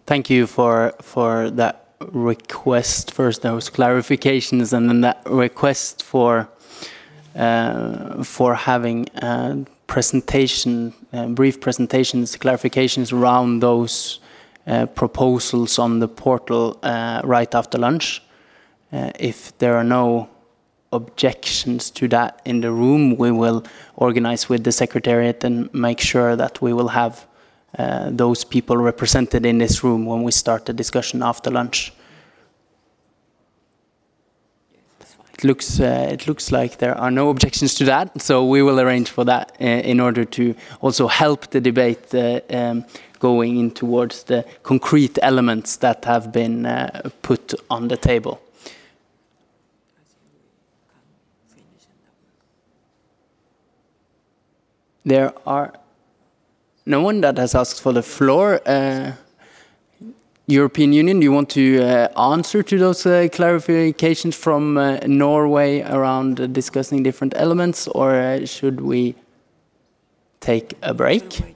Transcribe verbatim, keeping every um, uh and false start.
Thank you for for that request. First, those clarifications, and then that request for uh, for having a presentation, uh, brief presentations, clarifications around those uh, proposals on the portal uh, right after lunch. Uh, if there are no objections to that in the room, we will organize with the Secretariat and make sure that we will have uh, those people represented in this room when we start the discussion after lunch. It looks, uh, it looks like there are no objections to that, so we will arrange for that uh, in order to also help the debate uh, um, going in towards the concrete elements that have been uh, put on the table. There are no one that has asked for the floor. Uh, European Union, do you want to uh, answer to those uh, clarifications from uh, Norway around uh, discussing different elements, or uh, should we take a break?